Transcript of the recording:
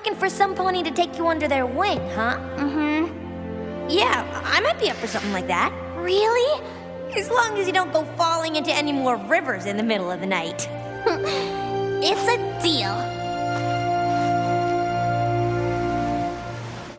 looking for some pony to take you under their wing, huh? Yeah, I might be up for something like that. Really? As long as you don't go falling into any more rivers in the middle of the night. It's a deal.